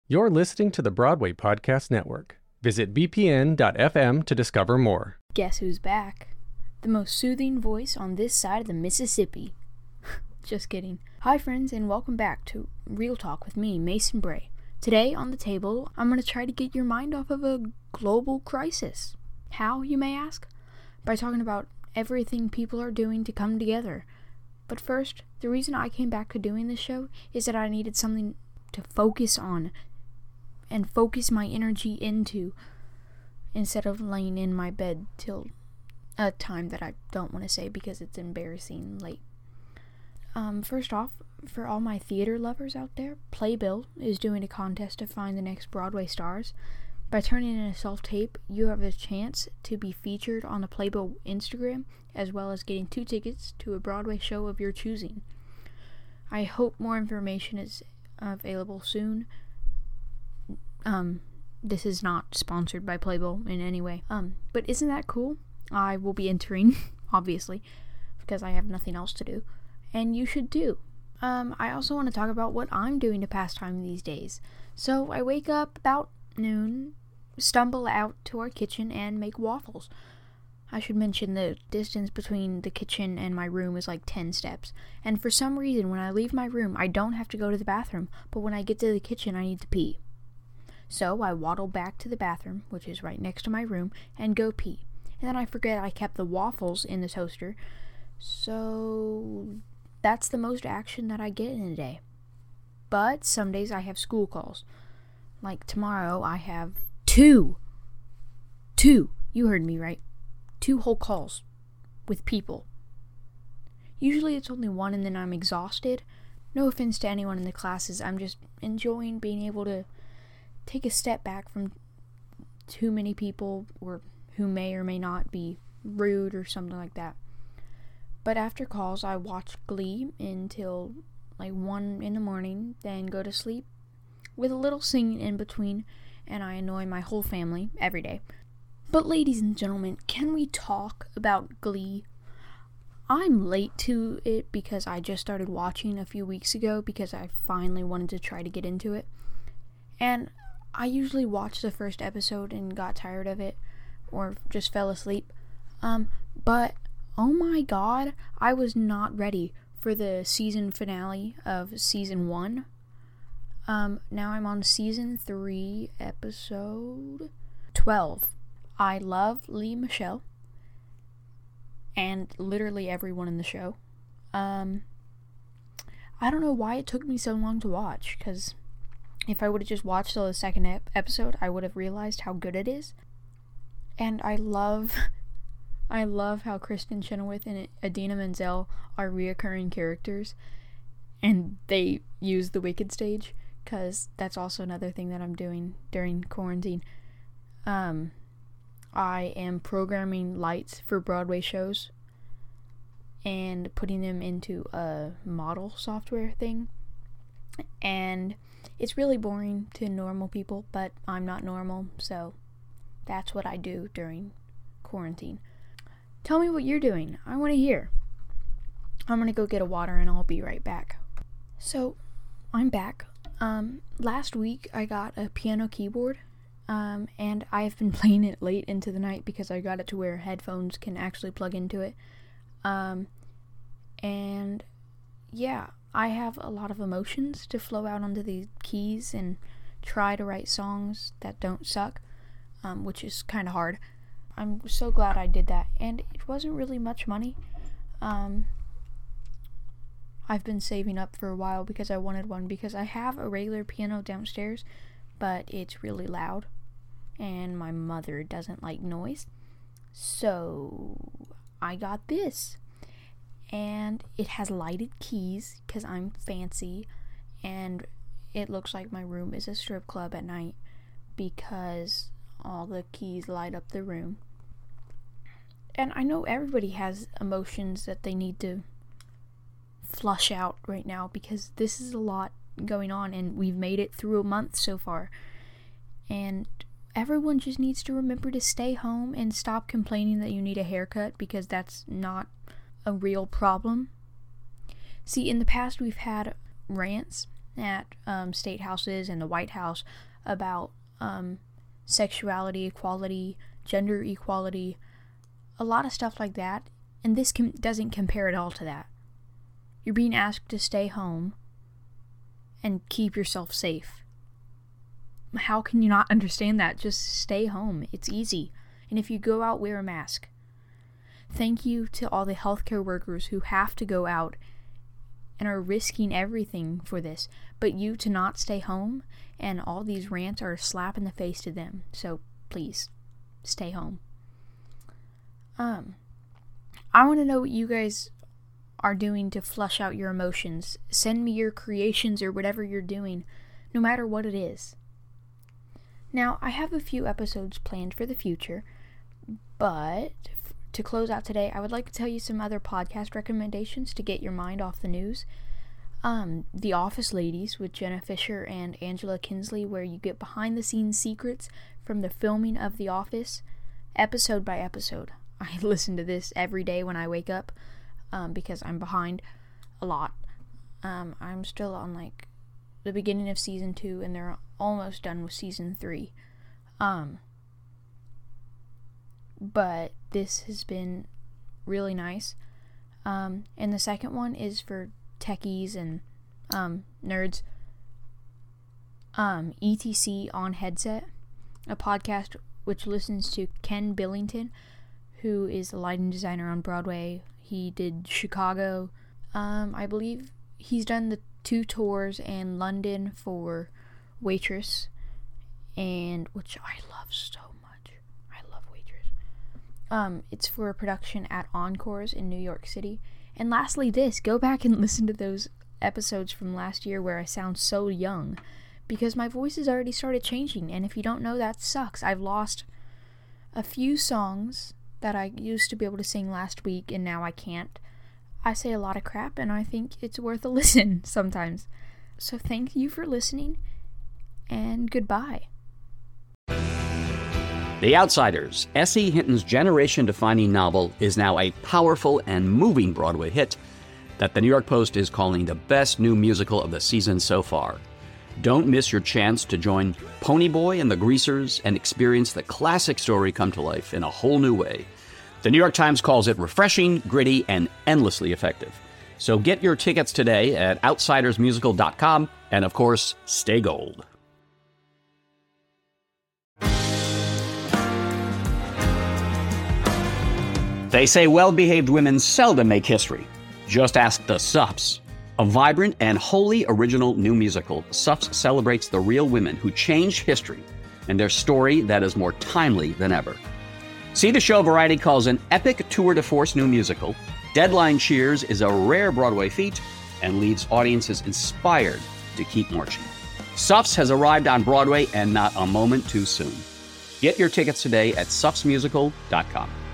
You're listening to the Broadway Podcast Network. Visit bpn.fm to discover more. Guess who's back? The most soothing voice on this side of the Mississippi. Just kidding. Hi friends, and welcome back to Real Talk with me, Mason Bray. Today on the table, I'm going to try to get your mind off of a global crisis. How, you may ask? By talking about everything people are doing to come together. But first, the reason I came back to doing this show is that I needed something to focus on and focus my energy into instead of laying in my bed till a time that I don't want to say because it's embarrassing late. First off, for all my theater lovers out there, Playbill is doing a contest to find the next Broadway stars. By turning in a self-tape, you have a chance to be featured on the Playbill Instagram, as well as getting 2 tickets to a Broadway show of your choosing. I hope more information is available soon. This is not sponsored by Playbill in any way. But isn't that cool? I will be entering, obviously, because I have nothing else to do. And you should too. I also want to talk about what I'm doing to pass time these days. So I wake up about noon, stumble out to our kitchen, and make waffles. I should mention the distance between the kitchen and my room is like 10 steps. And for some reason, when I leave my room, I don't have to go to the bathroom. But when I get to the kitchen, I need to pee. So I waddle back to the bathroom, which is right next to my room, and go pee. And then I forget I kept the waffles in the toaster. So that's the most action that I get in a day. But some days I have school calls. Like tomorrow I have two, you heard me right, 2 whole calls with people. Usually it's only 1 and then I'm exhausted. No offense to anyone in the classes, I'm just enjoying being able to take a step back from too many people or who may or may not be rude or something like that. But after calls, I watch Glee until like 1 in the morning, then go to sleep with a little singing in between, and I annoy my whole family every day. But ladies and gentlemen, can we talk about Glee? I'm late to it because I just started watching a few weeks ago because I finally wanted to try to get into it. And I usually watch the first episode and got tired of it or just fell asleep. But oh my god, I was not ready for the season finale of season 1. Now I'm on season 3, episode 12. I love Lea Michele and literally everyone in the show. I don't know why it took me so long to watch, because if I would have just watched till the second episode, I would have realized how good it is. And I love how Kristen Chenoweth and Idina Menzel are reoccurring characters, and they use the Wicked stage, because that's also another thing that I'm doing during quarantine. I am programming lights for Broadway shows and putting them into a model software thing. And it's really boring to normal people, but I'm not normal, so that's what I do during quarantine. Tell me what you're doing. I want to hear. I'm going to go get a water and I'll be right back. So, I'm back. Last week I got a piano keyboard, and I've been playing it late into the night because I got it to where headphones can actually plug into it. And yeah, I have a lot of emotions to flow out onto the keys and try to write songs that don't suck, which is kind of hard. I'm so glad I did that, and it wasn't really much money. I've been saving up for a while because I wanted one, because I have a regular piano downstairs, but it's really loud, and my mother doesn't like noise, so I got this, and it has lighted keys, because I'm fancy, and it looks like my room is a strip club at night, because all the keys light up the room. And I know everybody has emotions that they need to flush out right now, because this is a lot going on, and we've made it through a month so far, and everyone just needs to remember to stay home and stop complaining that you need a haircut, because that's not a real problem. See, in the past we've had rants at state houses and the White House about sexuality equality, gender equality, a lot of stuff like that, and this doesn't compare at all to that. You're being asked to stay home and keep yourself safe. How can you not understand that? Just stay home. It's easy. And if you go out, wear a mask. Thank you to all the healthcare workers who have to go out and are risking everything for this. But you to not stay home, and all these rants are a slap in the face to them. So please, stay home. I want to know what you guys are doing to flush out your emotions. Send me your creations or whatever you're doing, no matter what it is. Now, I have a few episodes planned for the future, but to close out today, I would like to tell you some other podcast recommendations to get your mind off the news. The Office Ladies with Jenna Fisher and Angela Kinsley, where you get behind-the-scenes secrets from the filming of The Office, episode by episode. I listen to this every day when I wake up, because I'm behind a lot. I'm still on, the beginning of Season 2, and they're almost done with Season 3. But this has been really nice. And the second one is for techies and nerds. ETC on Headset, a podcast which listens to Ken Billington, who is a lighting designer on Broadway. He did Chicago. I believe he's done the 2 tours in London for Waitress, and which I love so much. I love Waitress. It's for a production at Encores in New York City. And lastly, go back and listen to those episodes from last year where I sound so young, because my voice has already started changing, and if you don't know, that sucks. I've lost a few songs that I used to be able to sing last week, and now I can't. I say a lot of crap, and I think it's worth a listen sometimes. So thank you for listening, and goodbye. The Outsiders, S.E. Hinton's generation-defining novel, is now a powerful and moving Broadway hit that the New York Post is calling the best new musical of the season so far. Don't miss your chance to join Ponyboy and the Greasers and experience the classic story come to life in a whole new way. The New York Times calls it refreshing, gritty, and endlessly effective. So get your tickets today at outsidersmusical.com, and of course, stay gold. They say well-behaved women seldom make history. Just ask the Sups. A vibrant and wholly original new musical, Sups celebrates the real women who changed history and their story that is more timely than ever. See the show Variety calls an epic tour de force new musical. Deadline cheers is a rare Broadway feat and leaves audiences inspired to keep marching. Sups has arrived on Broadway, and not a moment too soon. Get your tickets today at supsmusical.com.